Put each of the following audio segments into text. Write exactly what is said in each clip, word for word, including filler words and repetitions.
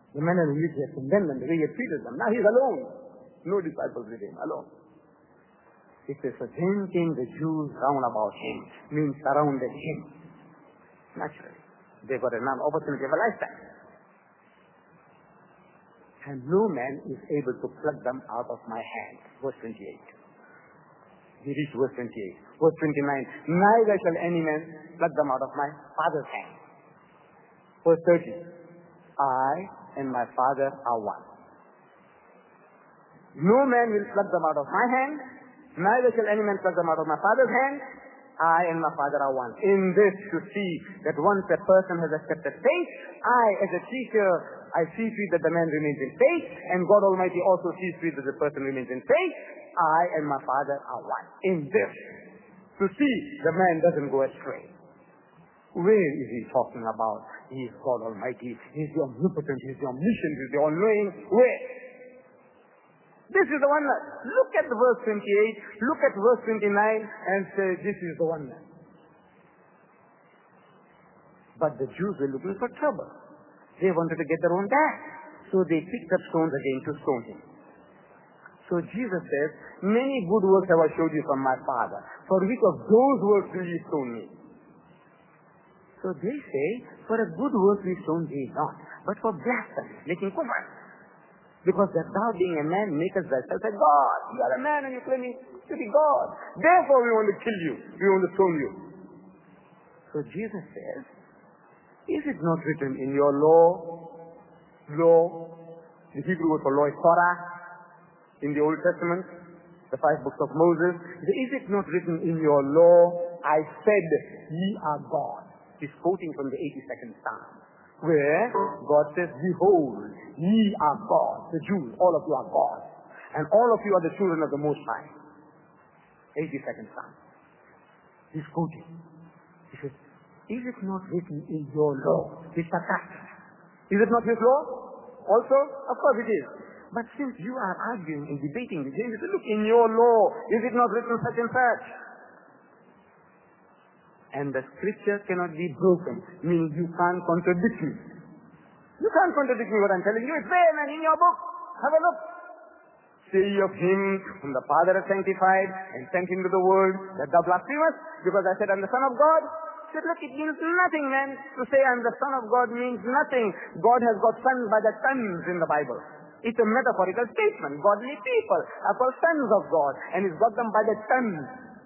The manner in which he had condemned them, the way he had treated them. Now he's alone. No disciples with him, alone. It says, so then came the Jews round about him, means surrounded him. Naturally. They got an opportunity of a lifetime. And no man is able to pluck them out of my hand. Verse twenty-eight. We reach verse twenty-eight. Verse twenty-nine. Neither shall any man pluck them out of my Father's hand. Verse thirty. I and my Father are one. No man will pluck them out of my hand. Neither shall any man pluck them out of my Father's hand. I and my Father are one. In this to see that once a person has accepted faith, I as a teacher, I see to it that the man remains in faith, and God Almighty also sees to it that the person remains in faith. I and my Father are one. In this to see the man doesn't go astray. Where is he talking about? He is God Almighty. He is the omnipotent. He is the omniscient. He is the all-knowing. Where? This is the oneness. Look at verse twenty-eight, look at verse twenty-nine, and say, this is the oneness. But the Jews were looking for trouble. They wanted to get their own back. So they picked up stones again to stone him. So Jesus says, many good works have I showed you from my Father. For which of those works will you stone me? So they say, for a good work we stone thee not, but for blasphemy, making kufr. Because that thou being a man makest thyself a God. You are a man and you claim to be God. Therefore we want to kill you. We want to stone you. So Jesus says, is it not written in your law, law, the Hebrew word for law is Torah, in the Old Testament, the five books of Moses, is it not written in your law, I said, ye are God. He's quoting from the eighty-second Psalm, where God says, behold, ye are God, the Jews, all of you are God, and all of you are the children of the Most High. eighty-second Psalm. He's quoting. He says, is it not written in your law? He's sarcastic. Is it not his law? Also? Of course it is. But since you are arguing and debating with him, he says, look, in your law, is it not written such and such? And the scripture cannot be broken, meaning you can't contradict me. You can't contradict me what I'm telling you. It's there, man, in your book. Have a look. Say ye of him whom the Father has sanctified and sent into the world, that thou blasphemest, because I said I'm the Son of God. He said, look, it means nothing, man. To say I'm the Son of God means nothing. God has got sons by the tons in the Bible. It's a metaphorical statement. Godly people are called sons of God, and he's got them by the tons.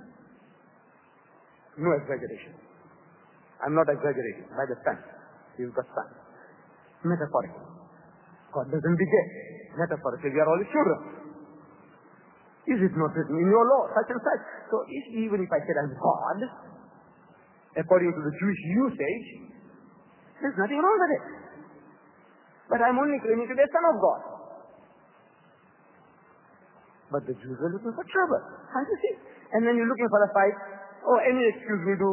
No exaggeration. I'm not exaggerating. By the son. He's got son. Metaphorical. God doesn't beget. Metaphorically, we are all his children. Is it not written in your law, such and such? So if, even if I said I'm God, according to the Jewish usage, there's nothing wrong with it. But I'm only claiming to be a son of God. But the Jews are looking for trouble. Can't you see? And then you're looking for a fight. Oh, any excuse we do.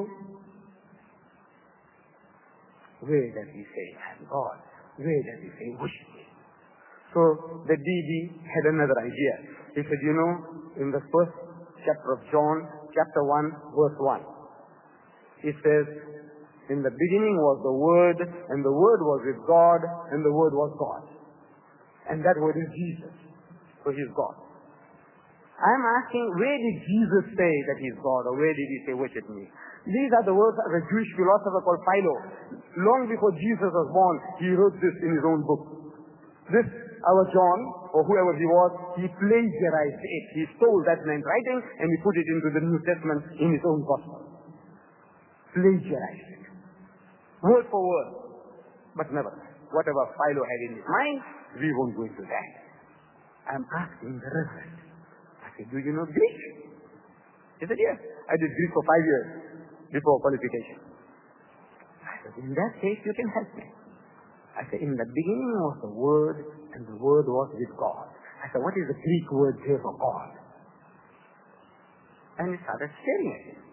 Where does he say, I'm God? Where does he say, worship me? So the D B had another idea. He said, you know, in the first chapter of John, chapter one, verse one, he says, in the beginning was the Word, and the Word was with God, and the Word was God. And that Word is Jesus. So he's God. I'm asking, where did Jesus say that he's God, or where did he say, worship me? These are the words of a Jewish philosopher called Philo. Long before Jesus was born, he wrote this in his own book. This, our John, or whoever he was, he plagiarized it. He stole that man's writing, and he put it into the New Testament in his own gospel. Plagiarized it. Word for word. But never. Whatever Philo had in his mind, we won't go into that. I'm asking the Reverend. Do you know Greek? He said, yes. I did Greek for five years before qualification. I said, in that case, you can help me. I said, in the beginning was the Word, and the Word was with God. I said, what is the Greek word here for God? And he started staring at him.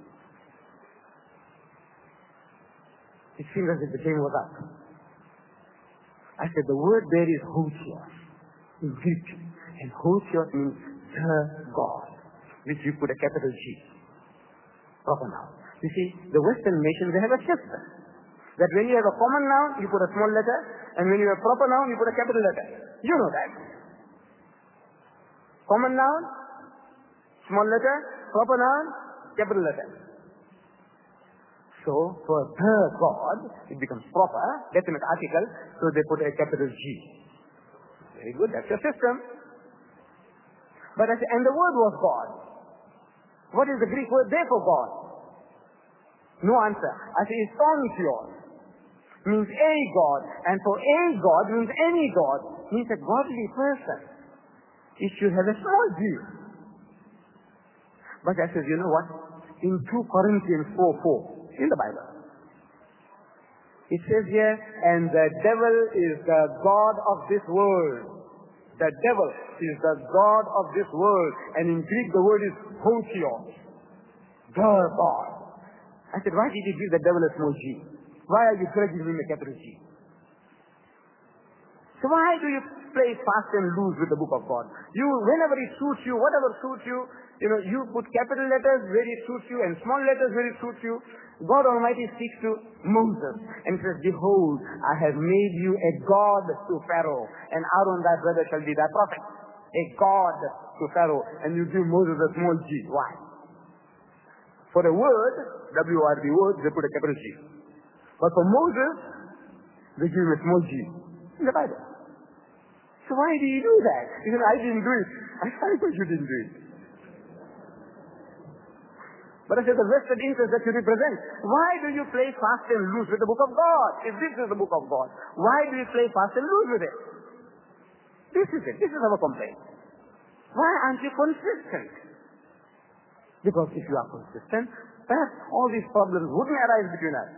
It seemed as if the game was up. I said, the word there is Hotios in Greek. And Hotios means the God, which you put a capital G. Proper now. You see, the Western nations, they have a sister. That when you have a common noun, you put a small letter, and when you have a proper noun, you put a capital letter. You know that. Common noun, small letter, proper noun, capital letter. So, for the God, it becomes proper, definite article, so they put a capital G. Very good, that's your system. But I say, and the word was God. What is the Greek word there for God? No answer. I say, it's Theos. Means a God. And for a God means any God. Means a godly person. It should have a small g. But I says, you know what? In two Corinthians four four, in the Bible, it says here, and the devil is the God of this world. The devil is the God of this world. And in Greek the word is Theos. The God. I said, why did you give the devil a small g? Why are you grudging him a capital G? So why do you play fast and loose with the book of God? You, whenever it suits you, whatever suits you, you know, you put capital letters where it suits you and small letters where it suits you. God Almighty speaks to Moses and says, behold, I have made you a God to Pharaoh, and Aaron thy brother shall be thy prophet. A God to Pharaoh, and you give Moses a small g. Why? For the word, W R D word, they put a capital G. But for Moses, they give him a small g in the Bible. So why do you do that? He said, I didn't do it. I thought you didn't do it. But I said, the vested interest that you represent, why do you play fast and loose with the book of God? If this is the book of God, why do you play fast and loose with it? This is it. This is our complaint. Why aren't you consistent? Because if you are consistent, perhaps all these problems wouldn't arise between us.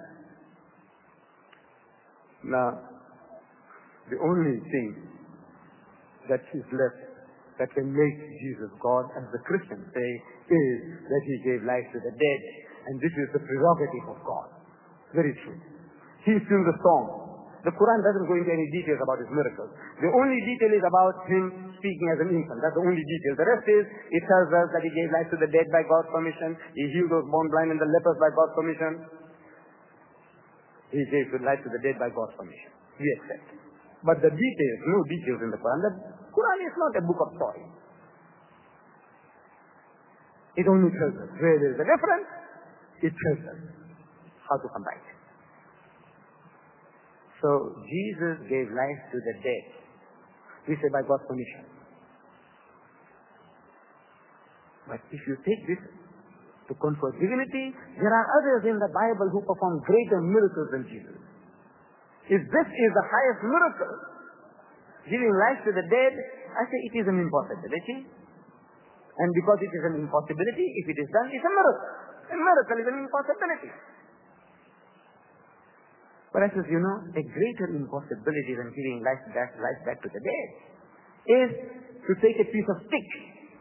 Now, the only thing that is left that can make Jesus God, as the Christians say, is that he gave life to the dead. And this is the prerogative of God. Very true. He still the storm. The Quran doesn't go into any details about his miracles. The only detail is about him speaking as an infant. That's the only detail. The rest is, it tells us that he gave life to the dead by God's permission. He healed those born blind and the lepers by God's permission. He gave life to the dead by God's permission. We accept. But the details, no details in the Quran. The Quran is not a book of stories. It only tells us where there is a difference. It tells us how to combine it. So Jesus gave life to the dead. We say by God's permission. But if you take this to confer divinity, there are others in the Bible who perform greater miracles than Jesus. If this is the highest miracle, giving life to the dead, I say it is an impossibility. And because it is an impossibility, if it is done, it's a miracle. A miracle is an impossibility. But I says, you know, a greater impossibility than giving life back, life back to the dead is to take a piece of stick,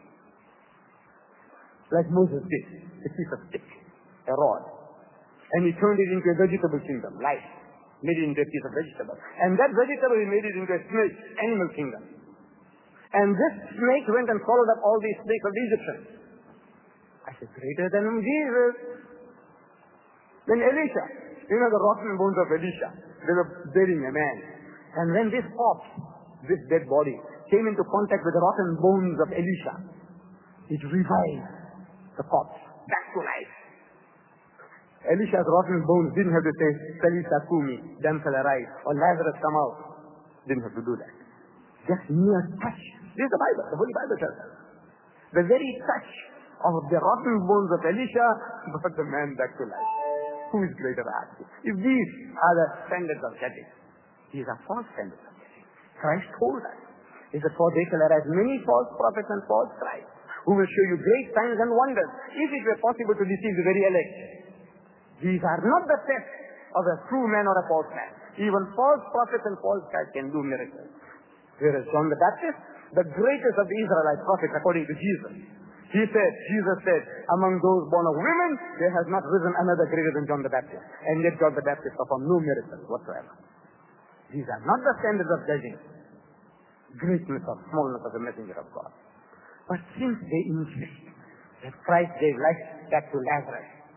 like Moses did, a piece of stick, a rod, and he turned it into a vegetable kingdom, life. Made it into a piece of vegetable. And that vegetable, he made it into a snake, animal kingdom. And this snake went and followed up all these snakes of the Egyptians. I said, greater than Jesus. Then Elisha, you know the rotten bones of Elisha, they were burying a man. And when this corpse, this dead body, came into contact with the rotten bones of Elisha, it revived the corpse back to life. Elisha's rotten bones didn't have to say, Talitha Kumi, damsel arise, or Lazarus come out. Didn't have to do that. Just mere touch. This is the Bible, the Holy Bible tells us. The very touch of the rotten bones of Elisha brought the man back to life. Who is greater, I ask you? If these are the standards of judging, these are false standards of judging. Christ told us, is that for they shall arise many false prophets and false Christs, who will show you great signs and wonders, if it were possible to deceive the very elect. These are not the test of a true man or a false man. Even false prophets and false Christs can do miracles. Whereas John the Baptist, the greatest of the Israelite prophets according to Jesus, he said, Jesus said, among those born of women, there has not risen another greater than John the Baptist. And yet John the Baptist performed no miracles whatsoever. These are not the standards of judging greatness or smallness of the messenger of God. But since they insist that Christ gave life back to Lazarus,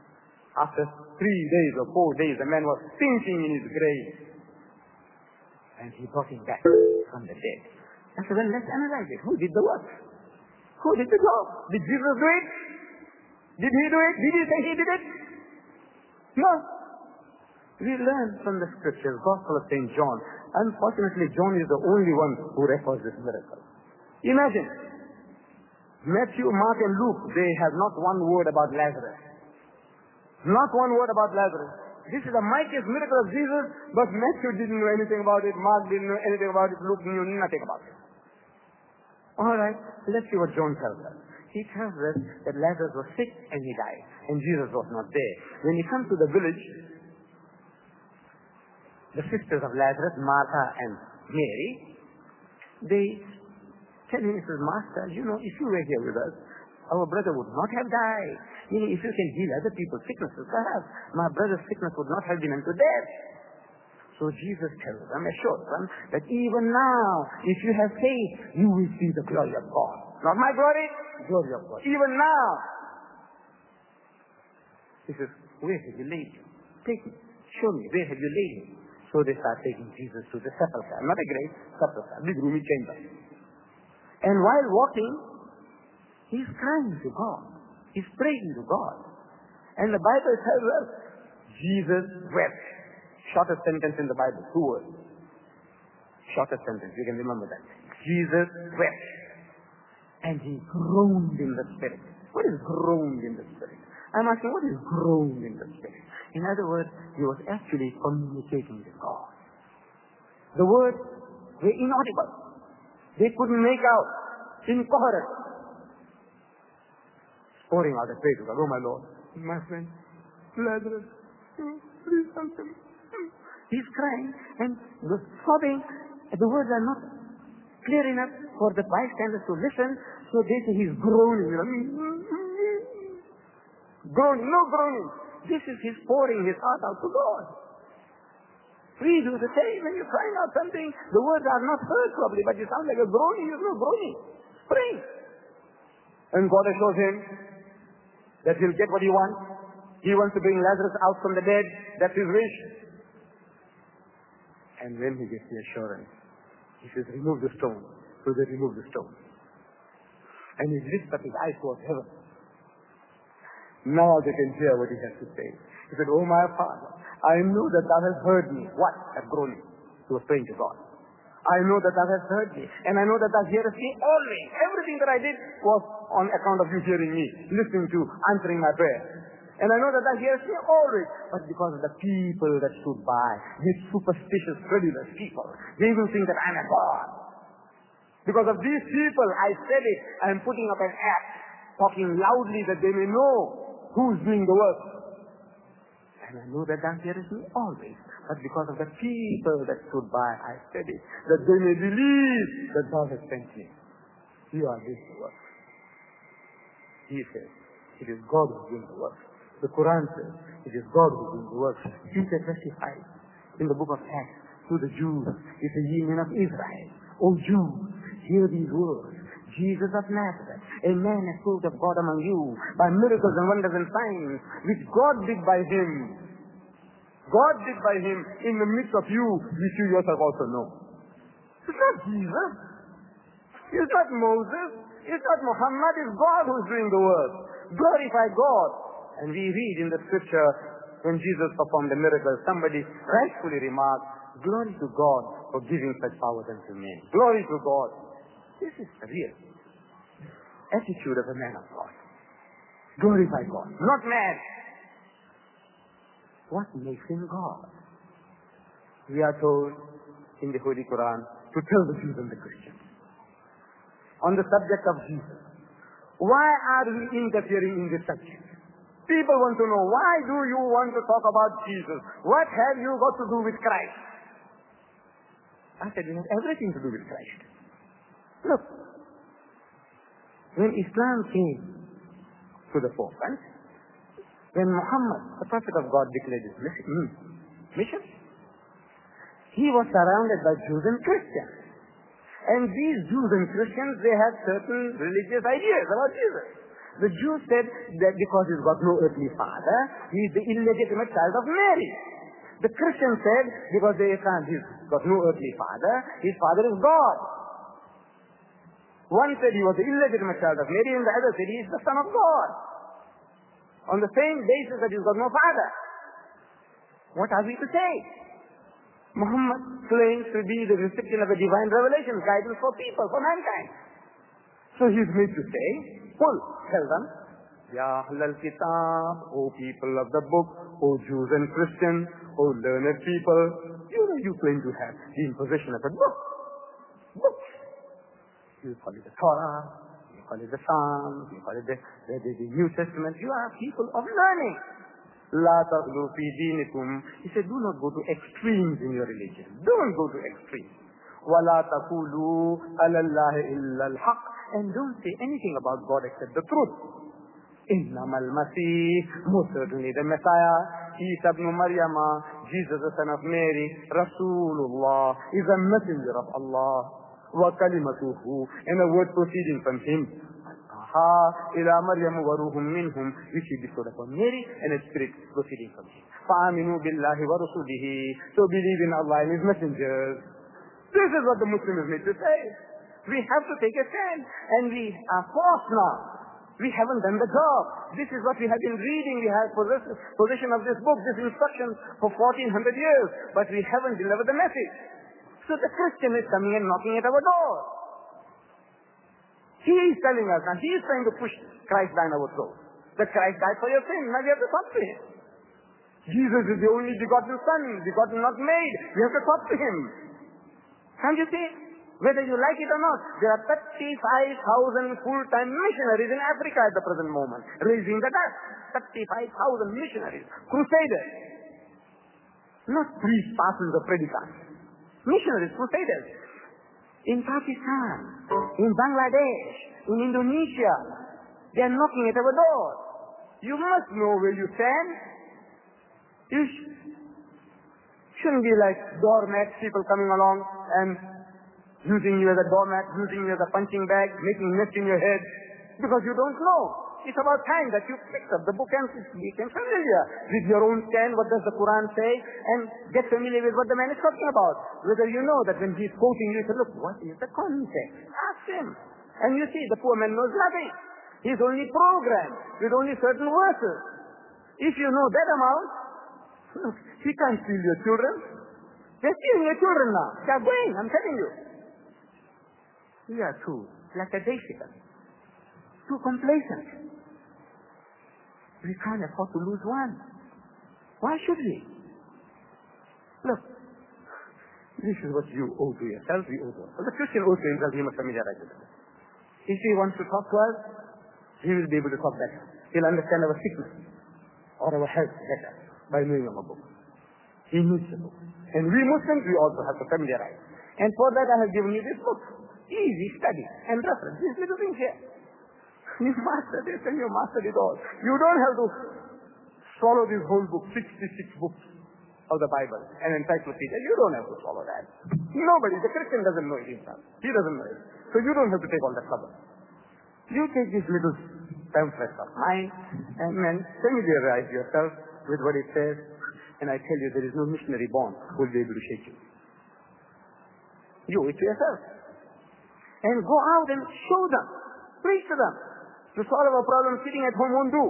After three days or four days, the man was sinking in his grave. And he brought him back from the dead. I said, well, let's analyze it. Who did the work? Who did the job? Did Jesus do it? Did he do it? Did he say he did it? No. We learn from the scriptures, Gospel of Saint John. Unfortunately, John is the only one who records this miracle. Imagine, Matthew, Mark, and Luke, they have not one word about Lazarus. Not one word about Lazarus. This is the mightiest miracle of Jesus, but Matthew didn't know anything about it, Mark didn't know anything about it, Luke knew nothing about it. All right, let's see what John tells us. He tells us that Lazarus was sick and he died, and Jesus was not there. When he comes to the village, the sisters of Lazarus, Martha and Mary, they tell him, he says, Master, you know, if you were here with us, our brother would not have died. Meaning, if you can heal other people's sicknesses, perhaps my brother's sickness would not have been unto death. So Jesus tells them, assures them, that even now, if you have faith, you will see the glory of God. Not my glory, glory of God. Even now. He says, where have you laid him? Take him. Show me, where have you laid him? So they start taking Jesus to the sepulchre. Not a grave, sepulchre, big roomy chamber. And while walking, he's crying to God. He's praying to God. And the Bible tells us, Jesus wept. Shortest sentence in the Bible, two words. Shortest sentence, you can remember that. Jesus wept. And he groaned in the spirit. What is groaned in the spirit? I'm asking, what is groaned in the spirit? In other words, he was actually communicating with God. The words were inaudible. They couldn't make out. Incoherent. Pouring out a prayer to God. Oh my Lord, my friend, Lazarus, please help him. He's crying and the sobbing. The words are not clear enough for the bystanders to listen, so they say he's groaning. Groaning, no groaning. This is his pouring his heart out to God. We do the same when you're crying out something. The words are not heard properly, but you sound like a groaning. There's no groaning. Pray. And God assures him that he'll get what he wants. He wants to bring Lazarus out from the dead. That's his wish. And when he gets the assurance, he says, remove the stone. So they remove the stone. And he lifts up his eyes towards heaven. Now they can hear what he has to say. He said, oh my Father, I know that thou hast heard me. What? At groaning. He was praying to God. I know that thou hast heard me. And I know that thou hearest me always. Everything that I did was on account of you hearing me, listening to, answering my prayer. And I know that thou hearest me always. But because of the people that stood by, these superstitious, credulous people, they will think that I'm a God. Because of these people, I said it. I am putting up an act, talking loudly that they may know who's doing the work. And I know that thou hearest me always. But because of the people that stood by, I said it, that they may believe that thou hast sent me. You are doing the work. He says, it is God who is doing the work. The Quran says, it is God who is doing the work. Peter testifies in the book of Acts to the Jews, it's the ye men of Israel. O Jews, hear these words. Jesus of Nazareth, a man approved of God among you by miracles and wonders and signs, which God did by him. God did by him in the midst of you, which you yourself also know. It's not Jesus. It's not Moses. It's not Muhammad. It's God who's doing the work. Glorify God. And we read in the scripture, when Jesus performed the miracle, somebody rightfully remarked, glory to God for giving such powers unto men. Glory to God. This is the real attitude of a man of God. Glorify God, not man. What makes him God? We are told in the Holy Quran to tell the Jews and the Christians on the subject of Jesus. Why are we interfering in this subject? People want to know, why do you want to talk about Jesus? What have you got to do with Christ? I said, it has everything to do with Christ. Look, when Islam came to the forefront, when Muhammad, the Prophet of God, declared his mission, he was surrounded by Jews and Christians. And these Jews and Christians, they had certain religious ideas about Jesus. The Jew said that because he's got no earthly father, he's the illegitimate child of Mary. The Christian said because they can't, he's got no earthly father, his father is God. One said he was the illegitimate child of Mary, and the other said he is the son of God. On the same basis that he's got no father. What are we to say? Muhammad claims to be the recipient of a divine revelation, guidance for people, for mankind. So he's made to say, well, tell them, Ya Ahlal Kitab, O people of the book, O Jews and Christians, O learned people, you know you claim to have the imposition of a book. Books. You call it the Torah, you call it the Psalms, you call it the, the, the, the New Testament. You are people of learning. La taghlu fi dinikum. He said, do not go to extremes in your religion. Don't go to extremes. وَلَا تَقُولُوا عَلَى اللَّهِ إِلَّا الْحَقِّ. And don't say anything about God except the truth. إِنَّمَا الْمَسِيحِ. Most certainly the Messiah, Isa ibn Maryam, Jesus the son of Mary, Rasulullah, is a messenger of Allah. وَكَلِمَتُهُ. And a word proceeding from him. إِلَى مَرْيَمُ وَرُوحٌ مِّنْهُمْ, which he bestowed upon Mary, and a spirit proceeding from him. فَآمِنُوا بِاللَّهِ وَرُسُلِهِ. So believe in Allah and His messengers. This is what the Muslim is made to say. We have to take a stand, and we are forced now. We haven't done the job. This is what we have been reading. We have possession of this book, this instruction for fourteen hundred years, but we haven't delivered the message. So the Christian is coming and knocking at our door. He is telling us, and he is trying to push Christ down our throat. That Christ died for your sin. Now we have to talk to him. Jesus is the only begotten Son, begotten, not made. We have to talk to him. Can't you see? Whether you like it or not, there are thirty-five thousand full-time missionaries in Africa at the present moment, raising the dust. thirty-five thousand missionaries, crusaders. Not priests, pastors, or predicants. Missionaries, crusaders. In Pakistan, in Bangladesh, in Indonesia, they are knocking at our door. You must know where you stand. You sh shouldn't be like doormats, people coming along and using you as a doormat, using you as a punching bag, making nest in your head, because you don't know. It's about time that you pick up the book and become familiar with your own stand. What does the Quran say? And get familiar with what the man is talking about. Whether you know that when he's quoting you, you say, look, what is the context? Ask him. And you see, the poor man knows nothing. He's only programmed with only certain verses. If you know that amount, look, he can't steal your children. They're stealing your children now. They're going, I'm telling you. We are too lackadaisical, too complacent. We can't afford to lose one. Why should we? Look, this is what you owe to yourself, we owe to us. The Christian owes to himself, he must familiarize with it. If he wants to talk to us, he will be able to talk better. He'll understand our sickness or our health better by knowing our book. He needs the book. And we Muslims, we also have to familiarize. And for that I have given you this book. Easy study and reference. These little things here. You master this and you master it all. You don't have to swallow this whole book, sixty-six books of the Bible, and encyclopedia. You don't have to swallow that. Nobody, the Christian doesn't know it himself. He doesn't know it. So you don't have to take all that trouble. You take these little pamphlets of mine and then familiarize yourself with what it says, and I tell you there is no missionary born who will be able to shake you. You owe it to yourself. And go out and show them. Preach to them. To solve our problem sitting at home won't do.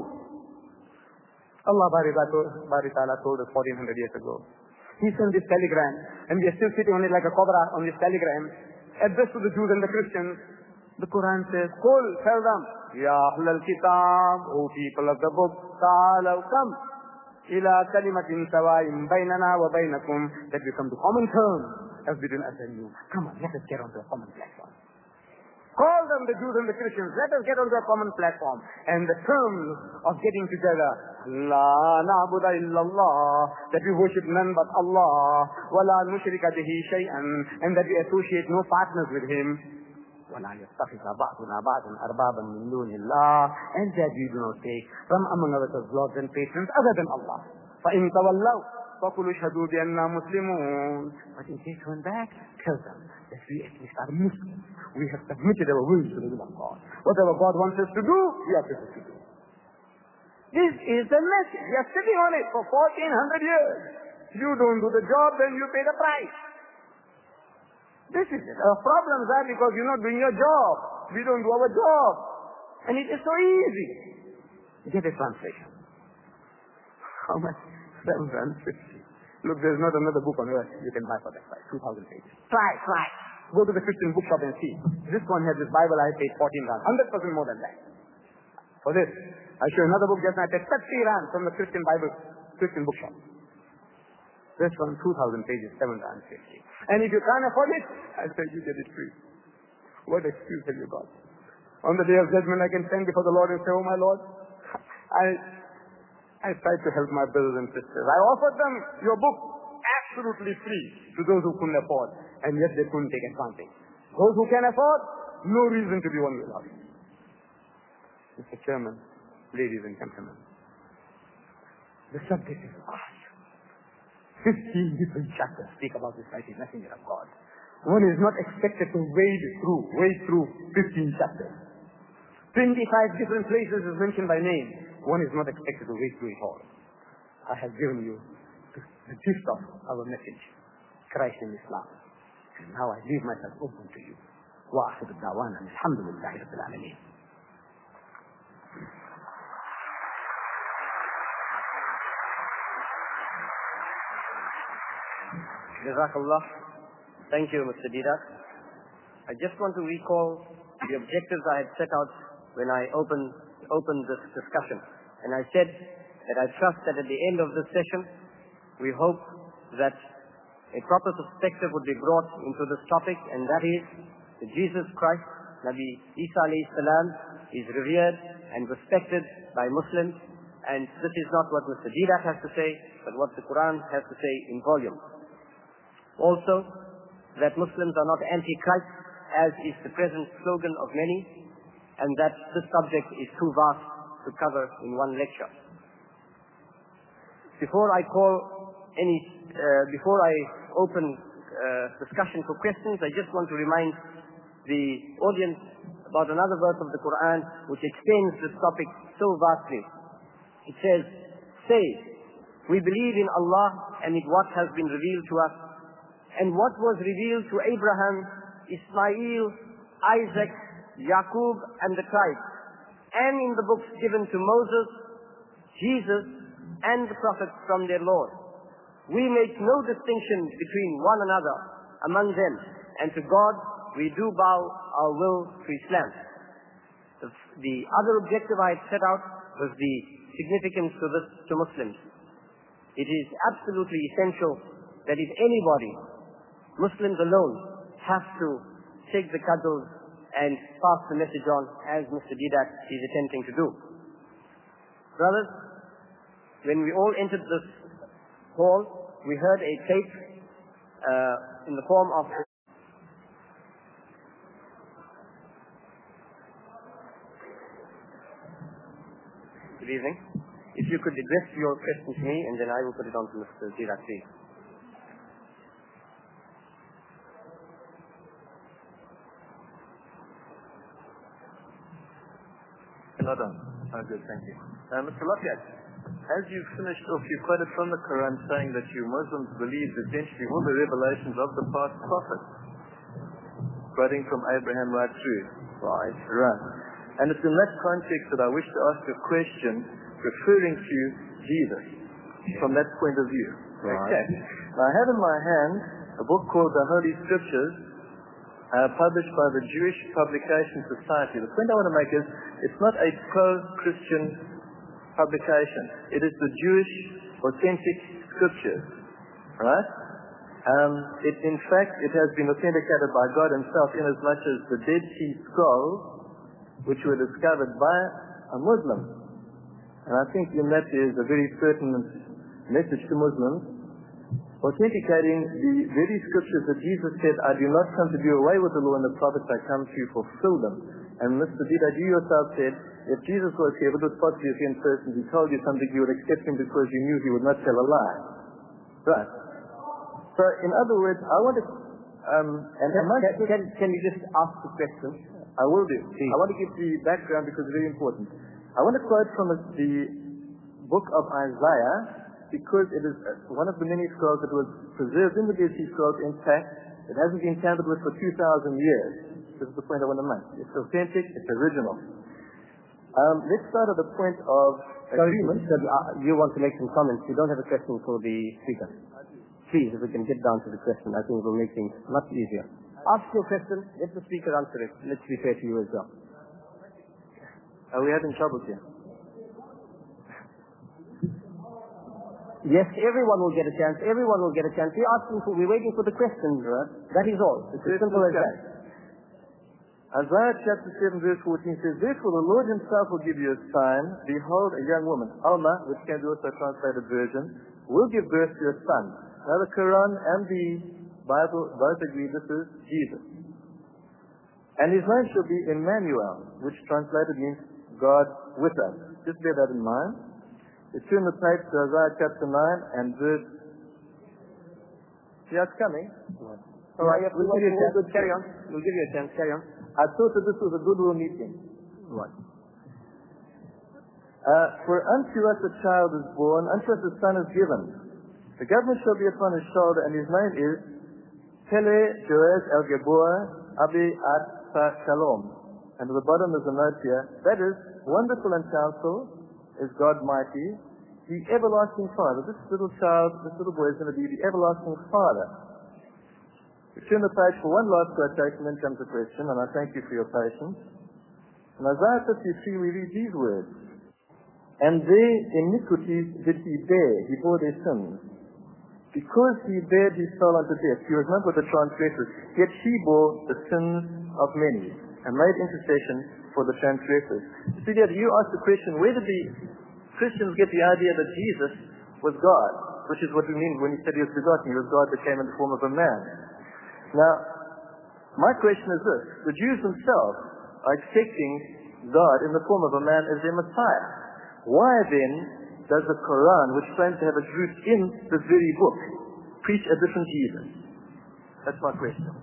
Allah Bari Ta'ala told us fourteen hundred years ago. He sent this telegram, and we are still sitting on it like a cobra on this telegram, addressed to the Jews and the Christians. The Quran says, Qul, tell them, Ya Ahlal Kitab, O people of the book, Ta'alaw, come, ila kalimatin sawa'in baynana wa baynakum, that we come to common terms as between us and you. Come on, let us get onto a common platform. Call them, the Jews and the Christians. Let us get onto a common platform. And the terms of getting together, La na'budu illallah, that we worship none but Allah, wa la nushrika bihi shay'an, and that we associate no partners with Him, wa la yattakhidha ba'duna ba'dan arbaban min dunillah, and that we do not take from among ourselves lords and patrons other than Allah. فَإِن تَوَلَّوْا فَقُلُوا اشْهَدُوا بِأَنَّا مُسْلِمُونَ. But in case you went back, tell them, that we at least are Muslims. We have submitted our will to the will of God. Whatever God wants us to do, we are supposed to do. This is the message. We are sitting on it for fourteen hundred years. You don't do the job, then you pay the price. This is it. Our problems are because you're not doing your job. We don't do our job. And it is so easy. Get a translation. How much? seven hundred fifty. Look, there's not another book on earth you can buy for that price. two thousand pages. Try, try. Go to the Christian bookshop and see. This one has this Bible I paid fourteen rand. one hundred percent more than that. For this. I show another book just now. I paid thirty rand from the Christian Bible, Christian bookshop. This one, two thousand pages, seven rand fifty. And if you can't afford it, I say you get it free. What excuse have you got? On the day of judgment, I can stand before the Lord and say, oh my Lord, I I tried to help my brothers and sisters. I offered them your book absolutely free to those who couldn't afford, and yet they couldn't take advantage. Those who can afford, no reason to be one without it. Mister Chairman, ladies and gentlemen, the subject is vast. Fifteen different chapters speak about this mighty messenger of God. One is not expected to wade through, wade through fifteen chapters. Twenty-five different places is mentioned by name. One is not expected to wade through it all. I have given you the gist of our message, Christ in Islam. And now I leave myself open to you. وآخر الدعوانا الحمد لله رب العالمين. Jazakallah. Thank you, Mister Didat. I just want to recall the objectives I had set out when I opened, opened this discussion. And I said that I trust that at the end of this session, we hope that a proper perspective would be brought into this topic, and that is that Jesus Christ, Nabi Isa alayhi salam, is revered and respected by Muslims. And this is not what Mister Didat has to say, but what the Quran has to say in volume. Also, that Muslims are not anti-Christ, as is the present slogan of many, and that this subject is too vast to cover in one lecture. Before I call any, uh, before I open uh, discussion for questions, I just want to remind the audience about another verse of the Quran which extends this topic so vastly. It says, say, we believe in Allah and in what has been revealed to us, and what was revealed to Abraham, Ismail, Isaac, Yaqub, and the tribes, and in the books given to Moses, Jesus, and the prophets from their Lord. We make no distinction between one another among them, and to God we do bow our will to Islam. The, the other objective I had set out was the significance to this to Muslims. It is absolutely essential that if anybody, Muslims alone, have to take the cudgels and pass the message on, as Mister Didat is attempting to do. Brothers, when we all entered this hall, we heard a tape uh, in the form of Good evening. If you could address your question to me, and then I will put it on to Mister Didat, please. Well done. Oh, good, thank you. Uh, Mister Lafayette, as you've finished off, you quoted from the Quran saying that you Muslims believe essentially all the revelations of the past prophets, quoting from Abraham right through. Right. Right. And it's in that context that I wish to ask a question referring to Jesus from that point of view. Right. Okay. Now, I have in my hand a book called the Holy Scriptures, Uh, published by the Jewish Publication Society. The point I want to make is, it's not a pro-Christian publication. It is the Jewish authentic scriptures. Right? Um, it, in fact, it has been authenticated by God Himself, in as much as the Dead Sea Scrolls, which were discovered by a Muslim. And I think in that there is a very pertinent message to Muslims, authenticating the very scriptures that Jesus said, I do not come to do away with the law and the prophets, I come to fulfill them. And Mister Didat, you yourself said, if Jesus was here, but was possibly a human person, He told you something, you would accept Him because you knew He would not tell a lie. Right. So, in other words, I want to Um, and Can, amongst can, can, can you just ask the question? I will do. Please. I want to give the background because it's very important. I want to quote from the book of Isaiah because it is one of the many scrolls that was preserved in the Dead Sea Scrolls intact. It hasn't been tampered with for two thousand years. This is the point I want to make. It's authentic, it's original. Um, let's start at the point of agreement. Sorry, uh, you want to make some comments. You don't have a question for the speaker. Please, if we can get down to the question, I think it will make things much easier. Ask your question, let the speaker answer it. Let's be fair to you as well. Are we having trouble here? Yes, everyone will get a chance. Everyone will get a chance. We're asking for, we're waiting for the question, right? That is all. It's as simple as that. Isaiah chapter seven verse fourteen says, therefore the Lord himself will give you a sign. Behold, a young woman, Alma, which can be also translated virgin, will give birth to a son. Now the Quran and the Bible both agree this is Jesus. And his name shall be Emmanuel, which translated means God with us. Just bear that in mind. Let's turn the page to Isaiah chapter nine and verse... See how it's coming? All right, we'll give you a chance. Carry on. We'll give you a chance. Carry on. I thought that this was a goodwill meeting. Right. Uh, for unto us a child is born, unto us a son is given. The government shall be upon his shoulder, and his name is Pele Joez El Gabor Abi At Shalom. And at the bottom is a note here. That is, wonderful in counsel is God mighty, the everlasting Father. This little child, this little boy is going to be the everlasting Father. We turn the page for one last quotation, then comes a question, and I thank you for your patience. In Isaiah fifty-three, we read these words. And their iniquities did he bear, he bore their sins. Because he bared his soul unto death, he was not with the transgressors, yet he bore the sins of many, and made intercession for the transgressors. See that you asked the question, where did the Christians get the idea that Jesus was God? Which is what we mean when he said he was begotten. He was God that came in the form of a man. Now, my question is this. The Jews themselves are accepting God in the form of a man as their Messiah. Why then does the Quran, which claims to have its roots in this very book, preach a different Jesus? That's my question.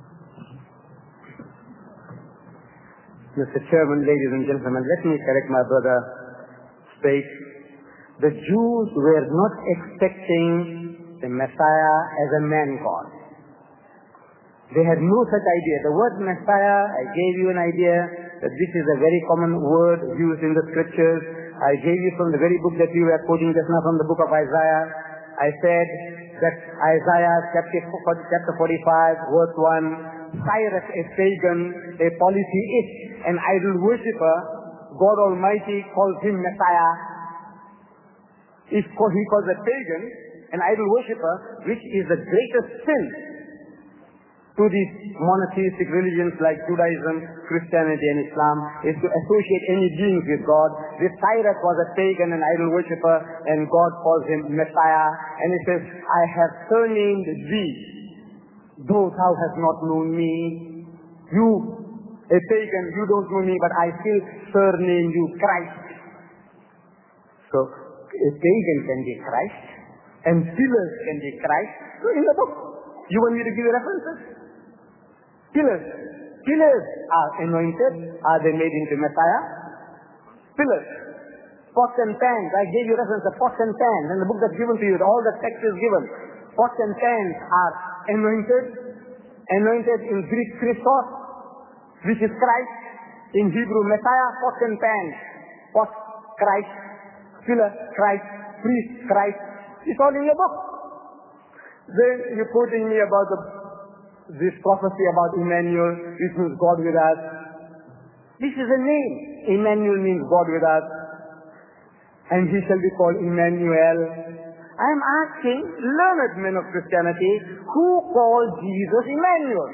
Mister Chairman, ladies and gentlemen, let me correct my brother Spake. The Jews were not expecting the Messiah as a man God. They had no such idea. The word Messiah, I gave you an idea that this is a very common word used in the scriptures. I gave you from the very book that we were quoting just now from the book of Isaiah. I said that Isaiah chapter forty-five, verse one, Cyrus, a pagan, a polytheist, an idol worshipper, God Almighty calls him Messiah. If he calls a pagan, an idol worshipper, which is the greatest sin to these monotheistic religions like Judaism, Christianity and Islam, is to associate any beings with God. This Cyrus was a pagan and idol worshipper, and God calls him Messiah. And he says, I have surnamed thee, though thou hast not known me. You, a pagan, you don't know me, but I still surname you Christ. So, a pagan can be Christ, and pillars can be Christ. So in the book, you want me to give you references? Pillars. Pillars are anointed. Are they made into Messiah? Pillars. Pots and pans. I gave you reference of pots and pans. In the book that's given to you, all the text is given. Pots and pans are anointed. Anointed in Greek Christos, which is Christ. In Hebrew, Messiah, pots and pans. Pot, Christ. Pillar, Christ. Priest, Christ. It's all in your book. Then you're quoting me about the this prophecy about Emmanuel, which means God with us. This is a name. Emmanuel means God with us. And he shall be called Emmanuel. I am asking learned men of Christianity, who called Jesus Emmanuel?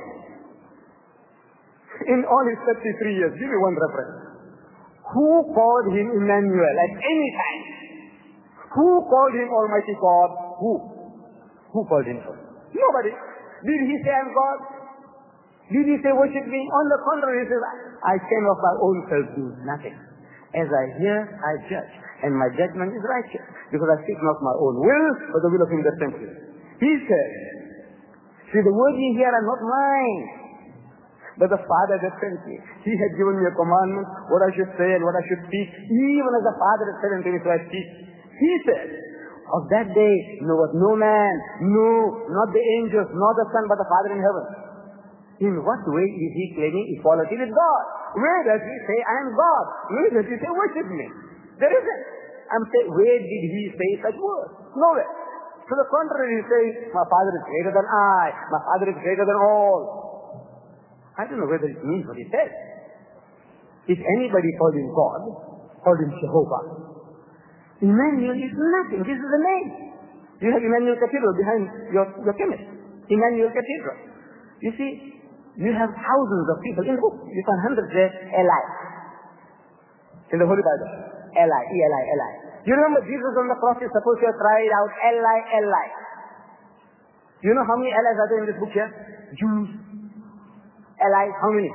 In all his thirty-three years, give me one reference. Who called him Emmanuel at any time? Who called him Almighty God? Who? Who called him so? Nobody. Did he say I'm God? Did he say worship me? On the contrary, he says, I came of my own self do nothing. As I hear, I judge. And my judgment is righteous. Because I speak not my own will, but the will of him that sent me. He said, See, the words you hear are not mine, but the Father that sent me. He had given me a commandment, what I should say and what I should speak, even as the Father had said unto me, so I speak. He said, of that day knoweth no man, no, not the angels, nor the Son, but the Father in heaven. In what way is he claiming equality with God? Where does he say, I am God? Where does he say, worship me? There isn't. I'm saying, where did he say such words? Nowhere. To the contrary, he says, my Father is greater than I. My Father is greater than all. I don't know whether it means what he says. If anybody called him God, called him Jehovah, Emmanuel is nothing. This is the name. You have Emmanuel Cathedral behind your, your chemist. Emmanuel Cathedral. You see, you have thousands of people in the book. You find hundreds there, Eli. In the Holy Bible. Eli, E L I, Eli. You remember Jesus on the cross is supposed to have cried out, Eli, Eli. You know how many Elis are there in this book here? Jews. Eli, how many?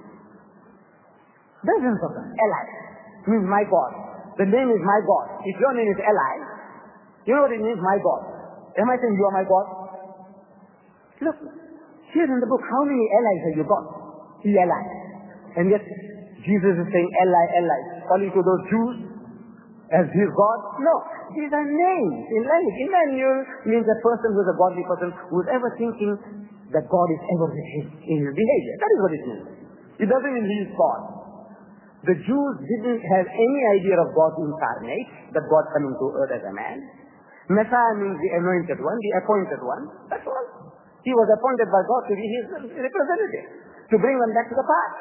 Dozens of them. Eli means my God. The name is my God. If your name is Eli, you know what it means, my God. Am I saying you are my God? Look, here in the book, how many Elis have you got? Eli. And yet, Jesus is saying Eli, Eli. Calling to those Jews as his God? No. These are names in language. Emmanuel means a person who is a godly person who is ever thinking that God is ever with him in his behavior. That is what it means. It doesn't mean he is God. The Jews didn't have any idea of God incarnate, that God coming to earth as a man. Messiah means the anointed one, the appointed one. That's all. He was appointed by God to be his representative, to bring them back to the past.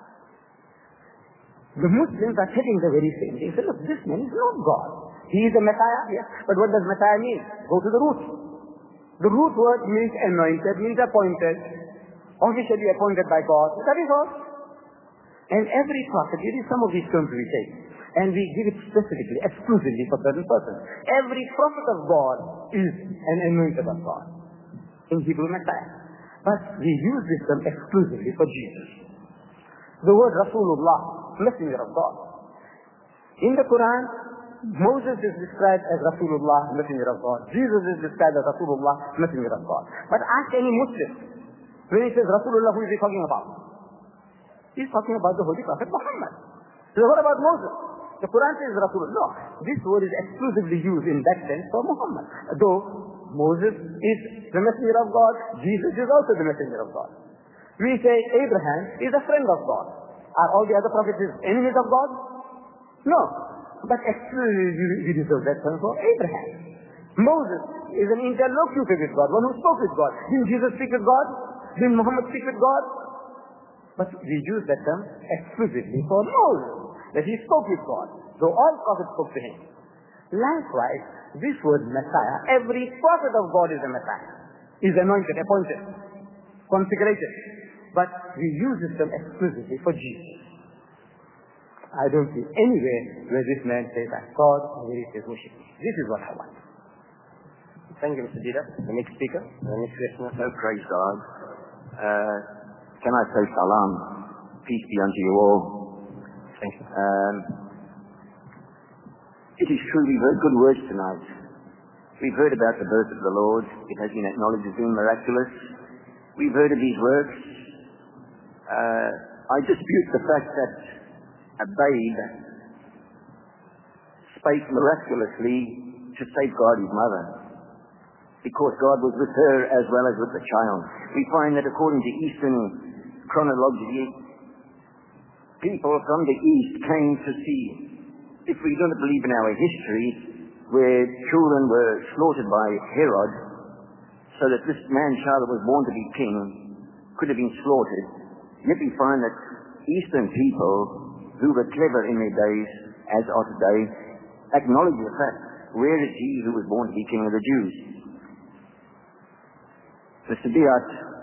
The Muslims are taking the very same thing. They say, look, this man is not God. He is the Messiah, yes. But what does Messiah mean? Go to the root. The root word means anointed, means appointed, officially appointed by God. That is all. And every prophet, it is some of these terms we take, and we give it specifically, exclusively for certain persons. Every prophet of God is an anointed of God, in Hebrew Messiah. But we use this term exclusively for Jesus. The word Rasulullah, messenger of God. In the Quran, Moses is described as Rasulullah, messenger of God. Jesus is described as Rasulullah, messenger of God. But ask any Muslim, when he says Rasulullah, who is he talking about? He's talking about the Holy Prophet Muhammad. So what about Moses? The Quran says Rasulullah. This word is exclusively used in that sense for Muhammad. Though Moses is the messenger of God, Jesus is also the messenger of God. We say Abraham is a friend of God. Are all the other prophets enemies of God? No. But exclusively we reserve that term for Abraham. Moses is an interlocutor with God, one who spoke with God. Didn't Jesus speak with God? Didn't Muhammad speak with God? But we use that term exclusively for Moses, that he spoke with God. So all prophets spoke to him. Likewise, this word Messiah, every prophet of God is a Messiah, is anointed, appointed, consecrated. But we use this term exclusively for Jesus. I don't see anywhere where this man says that God and where he says worship me. This is what I want. Thank you, Mister Dida. The next speaker, the next questioner. Oh, praise God. Uh, can I say salam? Peace be unto you all. Thank you. Um, it is true we've heard good words tonight. We've heard about the birth of the Lord. It has been acknowledged as being miraculous. We've heard of these works. Uh, I dispute the fact that a babe spake miraculously to safeguard his mother, because God was with her as well as with the child. We find that according to Eastern chronology, people from the East came to see, if we don't believe in our history, where children were slaughtered by Herod, so that this man-child that was born to be king could have been slaughtered. Yet we find that Eastern people, who were clever in their days, as are today, acknowledge the fact, where is he who was born to be king of the Jews? Mister Biat,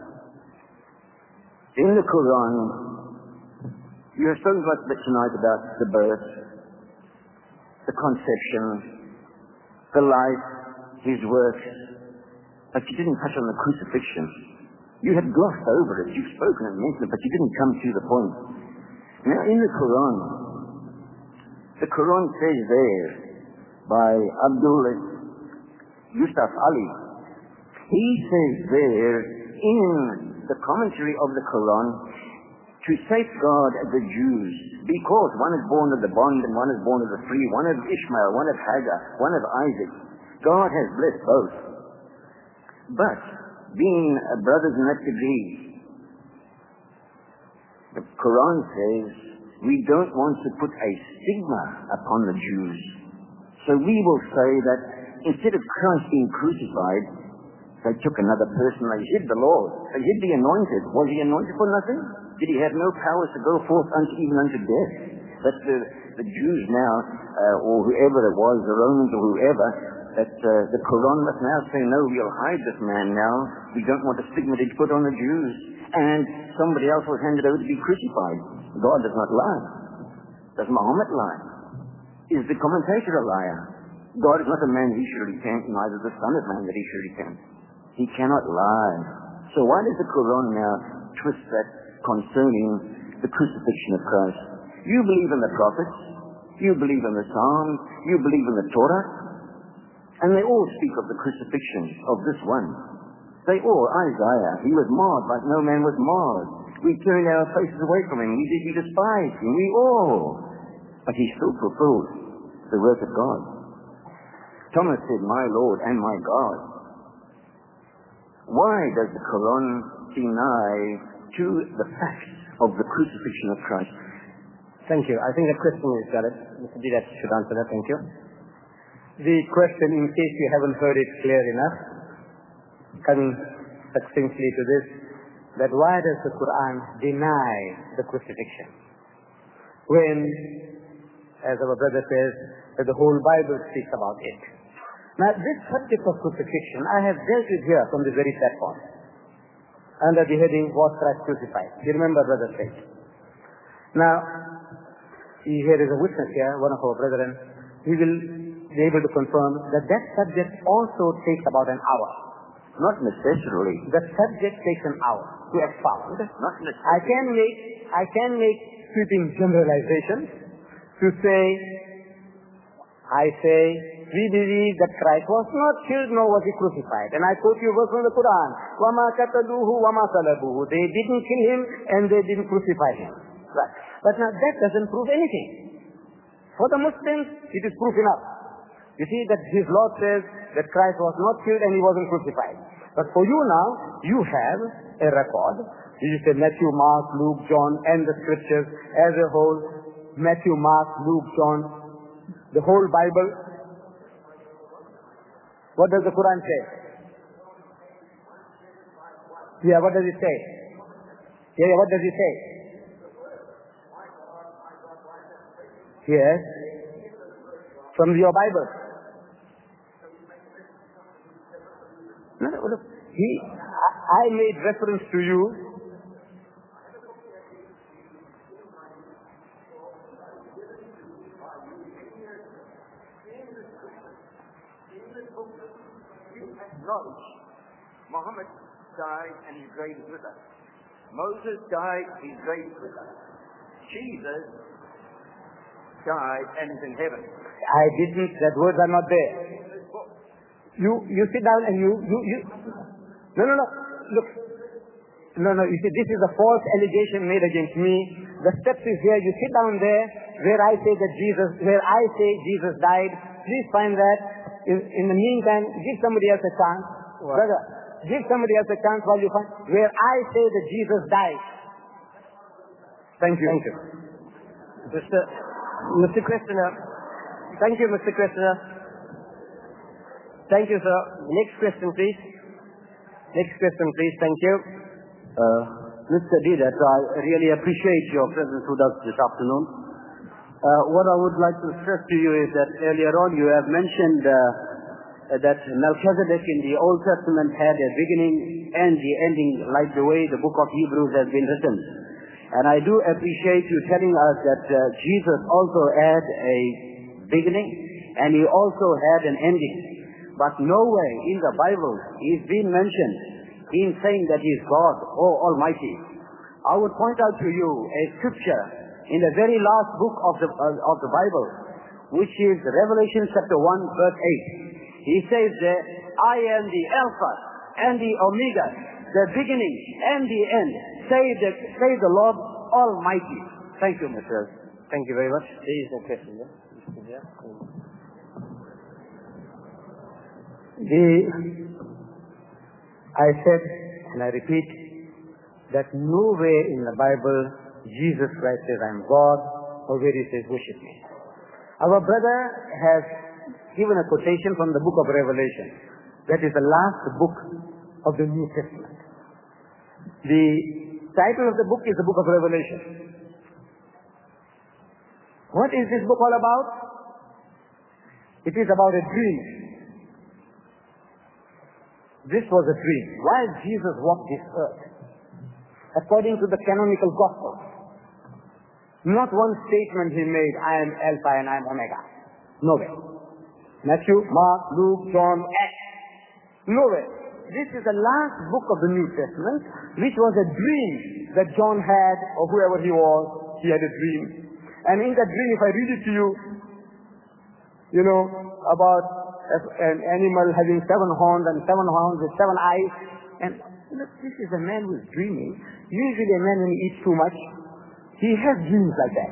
in the Quran, you have spoken quite a bit tonight about the birth, the conception, the life, his works, but you didn't touch on the crucifixion. You had glossed over it. You've spoken and mentioned it, but you didn't come to the point. Now, in the Quran, the Quran says there, by Abdul Yusuf Ali, he says there, in the commentary of the Quran to safeguard the Jews, because one is born of the bond and one is born of the free, one of Ishmael, one of Hagar, one of Isaac. God has blessed both. But being brothers in that degree, the Quran says we don't want to put a stigma upon the Jews. So we will say that instead of Christ being crucified, they took another person, they hid the Lord, they hid the anointed. Was he anointed for nothing? Did he have no powers to go forth unto even unto death? That the, the Jews now, uh, or whoever it was, the Romans or whoever, that uh, the Quran must now say, no, we'll hide this man now. We don't want a stigma to put on the Jews. And somebody else was handed over to be crucified. God does not lie. Does Muhammad lie? Is the commentator a liar? God is not a man he should repent, neither the Son of Man that he should repent. He cannot lie. So why does the Quran now twist that concerning the crucifixion of Christ? You believe in the prophets, you believe in the Psalms, you believe in the Torah, and they all speak of the crucifixion of this one. They all, Isaiah, he was marred like no man was marred. We turned our faces away from him, we did, we despised him, we all. But he still fulfilled the work of God. Thomas said, my Lord and my God. Why does the Quran deny to the facts of the crucifixion of Christ? Thank you. I think the question is got it. Mister Didat should answer that. Thank you. The question, in case you haven't heard it clear enough, coming succinctly to this, that why does the Quran deny the crucifixion? When, as our brother says, that the whole Bible speaks about it. Now, this subject of crucifixion, I have dealt with here from this very platform, under the heading, was Christ crucified? You remember, Brother said. Now, here is a witness here, one of our brethren. He will be able to confirm that that subject also takes about an hour. Not necessarily. The subject takes an hour to expound. Not necessarily. I can make, I can make sweeping generalizations to say, I say, we believe that Christ was not killed nor was he crucified. And I quote you verse from the Quran. وَمَا كَتَلُوهُ وَمَا صَلَبُوهُ. They didn't kill him and they didn't crucify him. Right. But now that doesn't prove anything. For the Muslims, it is proof enough. You see that his Lord says that Christ was not killed and he wasn't crucified. But for you now, you have a record. You say Matthew, Mark, Luke, John, and the scriptures as a whole. Matthew, Mark, Luke, John, the whole Bible. What does the Quran say? Yeah, what does it say? Yeah, yeah, what does it say? Yes. From your Bible. No, no, look. He, I, I made reference to you. Knowledge. Muhammad died and his grave is with us. Moses died, his grave is with us. Jesus died and is in heaven. I didn't, that words are not there. You you sit down and you, you, you, no, no, no, look, no, no, you see, this is a false allegation made against me. The steps is here, you sit down there, where I say that Jesus, where I say Jesus died. Please find that. In, in the meantime, give somebody else a chance. What? Brother, give somebody else a chance while you find, where I say that Jesus died. Thank you. Thank you. Mister Mister Questioner. Thank you, Mister Questioner. Thank you, sir. Next question, please. Next question, please. Thank you. Uh, Mister Didat, I really appreciate your presence with us this afternoon. Uh, what I would like to stress to you is that earlier on you have mentioned uh, that Melchizedek in the Old Testament had a beginning and the ending, like the way the book of Hebrews has been written. And I do appreciate you telling us that uh, Jesus also had a beginning and he also had an ending. But nowhere in the Bible he's been mentioned in saying that he is God or Almighty. I would point out to you a scripture in the very last book of the uh, of the Bible, which is Revelation chapter one verse eight. He says there, I am the Alpha and the Omega, the beginning and the end. Say the, say the Lord Almighty. Thank you, Mister Thank you very much. There is a question, yeah? The, I said, and I repeat, that nowhere in the Bible Jesus Christ says, I am God, or where he says, worship me. Our brother has given a quotation from the book of Revelation. That is the last book of the New Testament. The title of the book is the book of Revelation. What is this book all about? It is about a dream. This was a dream. While Jesus walked this earth, according to the canonical gospel, not one statement he made, I am Alpha and I am Omega. Nowhere. Matthew, Mark, Luke, John, Acts. Nowhere. This is the last book of the New Testament, which was a dream that John had, or whoever he was, he had a dream. And in that dream, if I read it to you, you know, about an animal having seven horns and seven horns with seven eyes, and look, this is a man who is dreaming. Usually a man when he eats too much, he has dreams like that.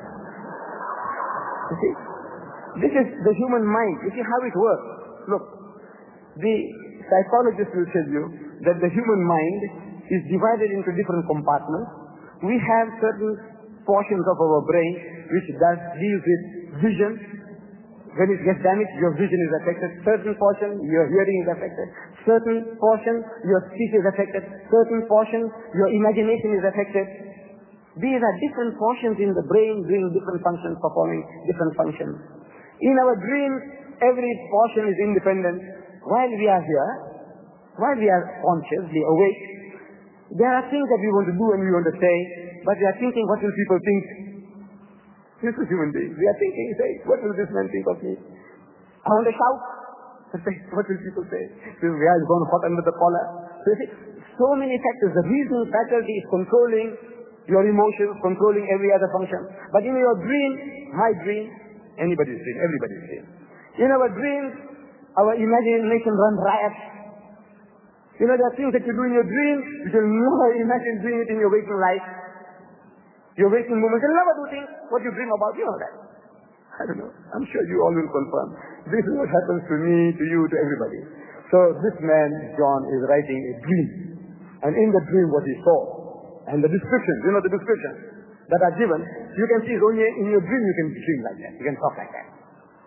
You see? This is the human mind. You see how it works. Look, the psychologists will tell you that the human mind is divided into different compartments. We have certain portions of our brain which does deals with vision. When it gets damaged, your vision is affected. Certain portion, your hearing is affected. Certain portion, your speech is affected. Certain portion, your imagination is affected. These are different portions in the brain doing different functions, performing different functions. In our dreams, every portion is independent. While we are here, while we are consciously awake, there are things that we want to do and we want to say, but we are thinking, what will people think? This is human beings. We are thinking, say, what will this man think of me? I want to shout. What will people say? This guy is gone hot under the collar. So, you see, so many factors. The reasoning faculty is controlling your emotions, controlling every other function. But in your dream, my dream, anybody's dream, everybody's dream. In our dreams, our imagination runs riot. You know, there are things that you do in your dream, you can never imagine doing it in your waking life. Your waking moments, you'll never do things what you dream about, you know that. I don't know. I'm sure you all will confirm. This is what happens to me, to you, to everybody. So this man, John, is writing a dream. And in the dream what he saw, and the descriptions, you know the descriptions that are given, you can see only in your dream you can dream like that. You can talk like that.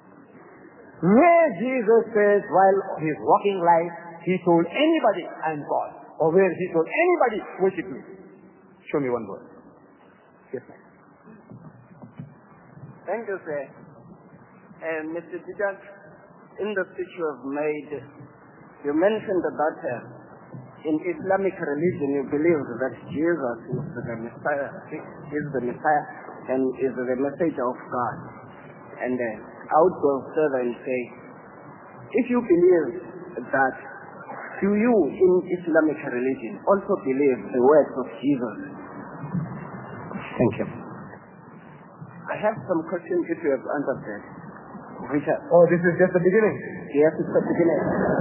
Where Jesus says while he's walking life, he told anybody, I am God. Or where he told anybody, worship me. Show me one word. Yes, ma'am. Thank you, sir. And Mister Didak, in the speech you have made, you mentioned that uh, in Islamic religion you believe that Jesus is the Messiah, is the Messiah and is the message of God. And uh, I would go further and say, if you believe that, do you in Islamic religion also believe the words of Jesus? Thank you. I have some questions if you have answered that. Richard. Oh, this is just the beginning? Yes, it's the beginning.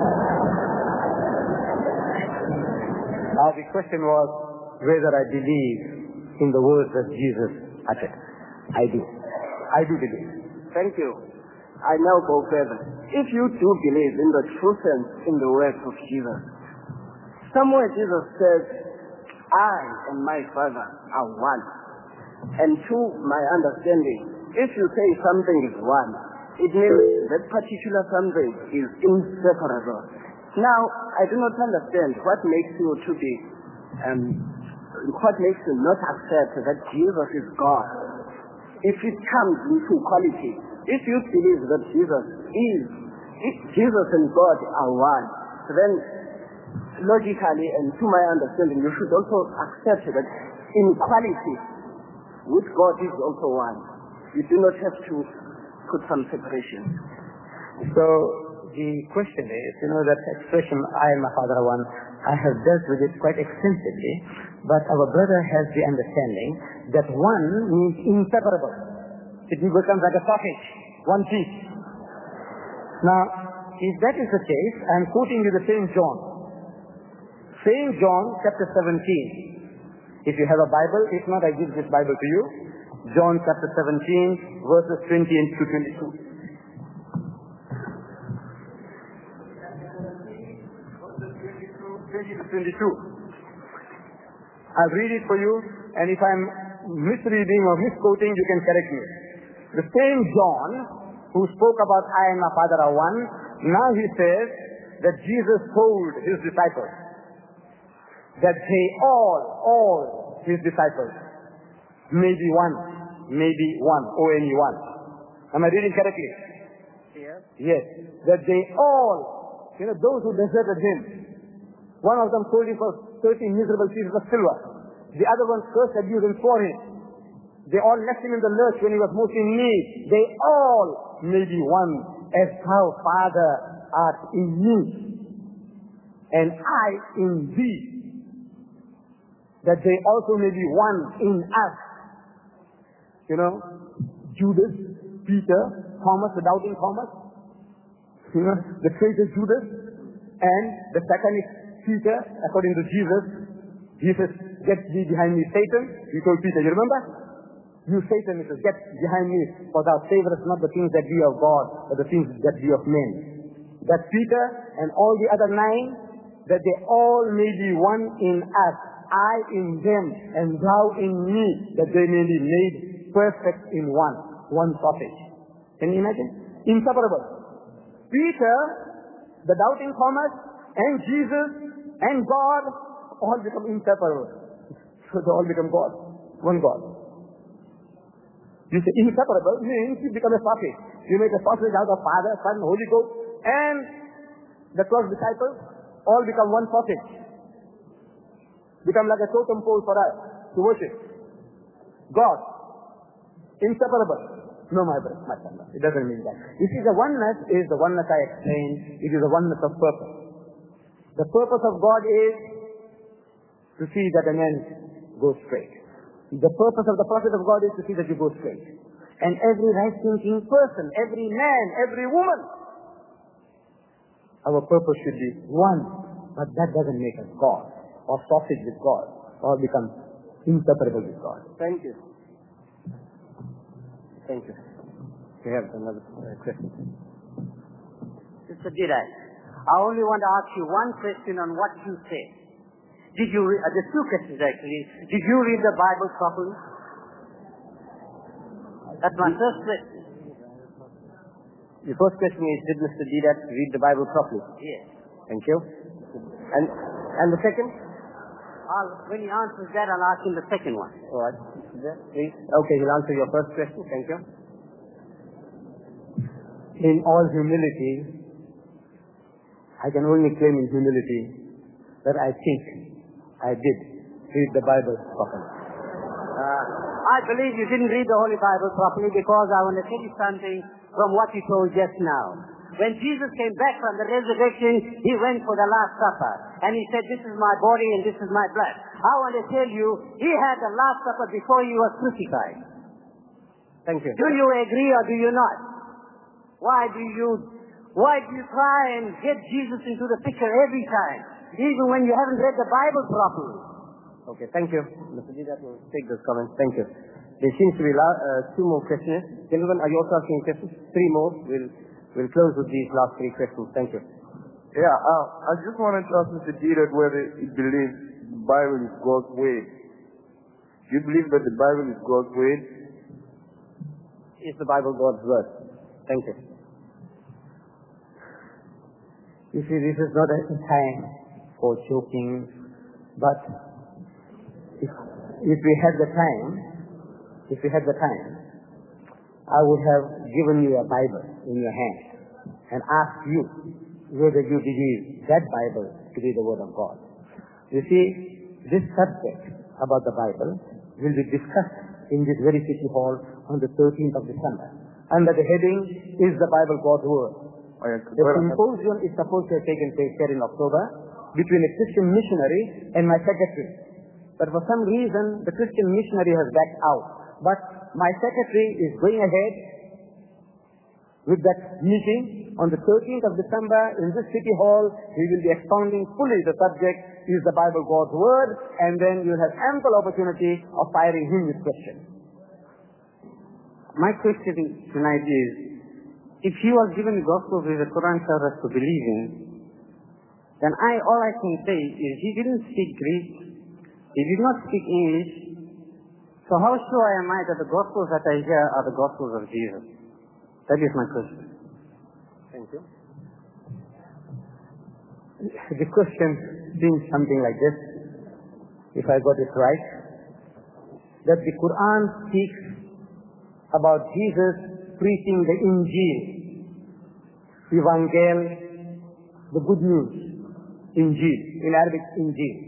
Now the question was whether I believe in the words that Jesus uttered. I do. I do believe. Thank you. I now go further. If you do believe in the true sense in the words of Jesus, somewhere Jesus says, I and my Father are one. And to my understanding, if you say something is one, it means that particular something is inseparable. Now, I do not understand what makes you to be, um, what makes you not accept that Jesus is God. If it comes into quality, if you believe that Jesus is, if Jesus and God are one, then logically and to my understanding, you should also accept that in quality, with God is also one. You do not have to put some separation. So the question is, you know, that expression, I and my Father are one, I have dealt with it quite extensively, but our brother has the understanding that one means inseparable. It becomes like a sausage, one piece. Now, if that is the case, I am quoting you the same John. Saint John chapter seventeen. If you have a Bible, if not, I give this Bible to you. John chapter seventeen, verses twenty and to twenty-two. twenty to twenty-two. I'll read it for you, and if I'm misreading or misquoting, you can correct me. The same John who spoke about I and my Father are one, now he says that Jesus told his disciples that they all, all his disciples may be one, may be one, O N E one. Am I reading correctly? Yes. Yes. That they all, you know, those who deserted him, one of them sold him for thirty miserable pieces of silver. The other one cursed, abused, and swore him. They all left him in the lurch when he was most in need. They all may be one, as thou, Father, art in me, and I in thee, that they also may be one in us. You know, Judas, Peter, Thomas, the doubting Thomas, you know, the traitor Judas, and the second is Peter, according to Jesus. Jesus, get thee behind me, Satan. He told Peter, you remember? You Satan, he says, get behind me, for thou savorest not the things that be of God, but the things that be of men. That Peter and all the other nine, that they all may be one in us, I in them, and thou in me, that they may be made perfect in one, one sausage. Can you imagine? Inseparable. Peter, the doubting Thomas, and Jesus, and God, all become inseparable. So they all become God, one God. You say inseparable means you become a sausage. You make a sausage out of Father, Son, Holy Ghost, and the twelve disciples all become one sausage. Become like a totem pole for us to worship. God, inseparable. No, my brother, my son, it doesn't mean that. You see, the oneness is the oneness I explained. It is the oneness of purpose. The purpose of God is to see that a man goes straight. The purpose of the prophet of God is to see that you go straight. And every right-thinking person, every man, every woman, our purpose should be one. But that doesn't make us God, or sausage with God, or become inseparable with God. Thank you. Thank you. We have another question. Mister Dirai, I only want to ask you one question on what you said. Did you read, uh, there's two questions actually. Did you read the Bible properly? That's my first question. The first question is, did Mister Didat read the Bible properly? Yes. Thank you. And and the second? I'll, when he answers that, I'll ask him the second one. All right. Please. Okay, he'll answer your first question. Thank you. In all humility, I can only claim in humility that I think I did read the Bible properly. Uh, I believe you didn't read the Holy Bible properly because I want to tell you something from what you told just now. When Jesus came back from the resurrection, he went for the Last Supper. And he said, this is my body and this is my blood. I want to tell you, he had the Last Supper before he was crucified. Thank you. Do you agree or do you not? Why do you, why do you try and get Jesus into the picture every time, even when you haven't read the Bible properly? Okay, thank you. Mister Didat will take those comments. Thank you. There seems to be uh, two more questions. Gentlemen, are you also asking questions? Three more. We'll We'll close with these last three questions. Thank you. Yeah, uh, I just wanted to ask Mister Didat whether he believes the Bible is God's way. Do you believe that the Bible is God's way? Is the Bible God's word? Thank you. You see, this is not a time for joking, but if, if we had the time, if we had the time, I would have given you a Bible in your hand and asked you whether you believe that Bible to be the Word of God. You see, this subject about the Bible will be discussed in this very city hall on the thirteenth of December. Under the heading, Is the Bible God's Word? The symposium is supposed to have taken place here in October between a Christian missionary and my secretary. But for some reason, the Christian missionary has backed out. But my secretary is going ahead with that meeting, on the thirteenth of December in this city hall, he will be expounding fully the subject, is the Bible God's word, and then you'll have ample opportunity of firing him with questions. My question tonight is, if he was given the gospel with the Quran for us to believe in, then I, all I can say is he didn't speak Greek, he did not speak English, so how sure am I that the gospels that I hear are the gospels of Jesus? That is my question. Thank you. The question seems something like this, if I got it right, that the Quran speaks about Jesus preaching the Injil, Evangel, the good news, Injil, in Arabic, Injil.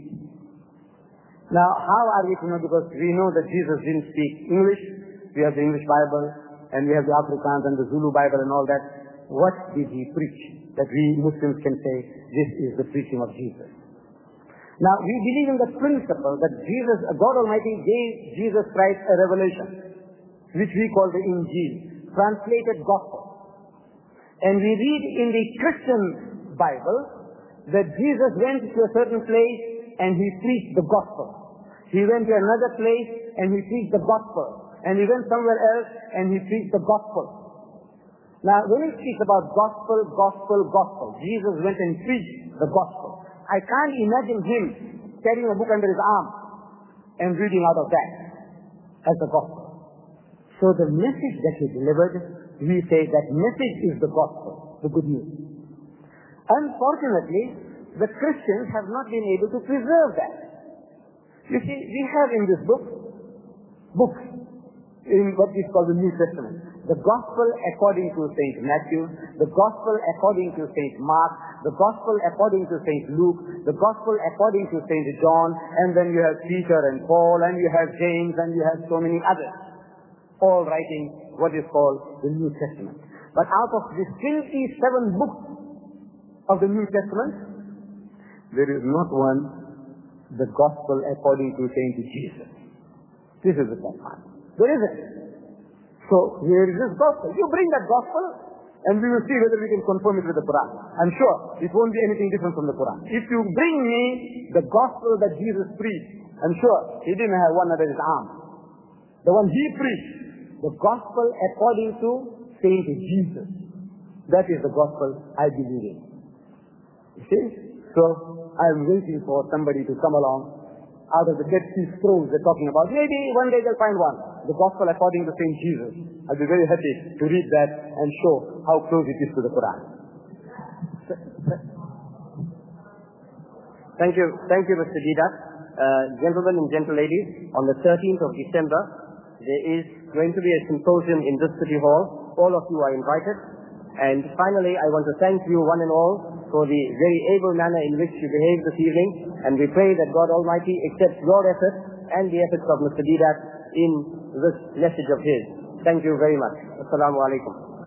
Now, how are we to know? Because we know that Jesus didn't speak English. We have the English Bible, and we have the Afrikaans and the Zulu Bible and all that. What did he preach that we Muslims can say, this is the preaching of Jesus? Now, we believe in the principle that Jesus, God Almighty gave Jesus Christ a revelation, which we call the Injil, translated gospel. And we read in the Christian Bible that Jesus went to a certain place and he preached the gospel. He went to another place and he preached the gospel. And he went somewhere else and he preached the gospel. Now, when he speaks about gospel, gospel, gospel, Jesus went and preached the gospel. I can't imagine him carrying a book under his arm and reading out of that as the gospel. So the message that he delivered, we say that message is the gospel, the good news. Unfortunately, the Christians have not been able to preserve that. You see, we have in this book, books, in what is called the New Testament. The Gospel according to Saint Matthew, the Gospel according to Saint Mark, the Gospel according to Saint Luke, the Gospel according to Saint John, and then you have Peter and Paul, and you have James, and you have so many others, all writing what is called the New Testament. But out of these twenty-seven books of the New Testament, there is not one, the Gospel according to Saint Jesus. This is the Quran. There isn't. So here is this Gospel. You bring that Gospel, and we will see whether we can confirm it with the Quran. I'm sure it won't be anything different from the Quran. If you bring me the Gospel that Jesus preached, I'm sure he didn't have one under his arm. The one he preached, the Gospel according to Saint Jesus. That is the Gospel I believe in. You see? So I'm waiting for somebody to come along out of the Dead Sea Scrolls they're talking about. Maybe one day they'll find one. The Gospel according to Saint Jesus. I'll be very happy to read that and show how close it is to the Quran. Thank you. Thank you, Mister Didat. Uh, gentlemen and gentle ladies, on the thirteenth of December, there is going to be a symposium in this city hall. All of you are invited. And finally, I want to thank you one and all for the very able manner in which you behaved this evening, and we pray that God Almighty accepts your efforts and the efforts of Mister Didat in this message of his. Thank you very much. Assalamu alaikum.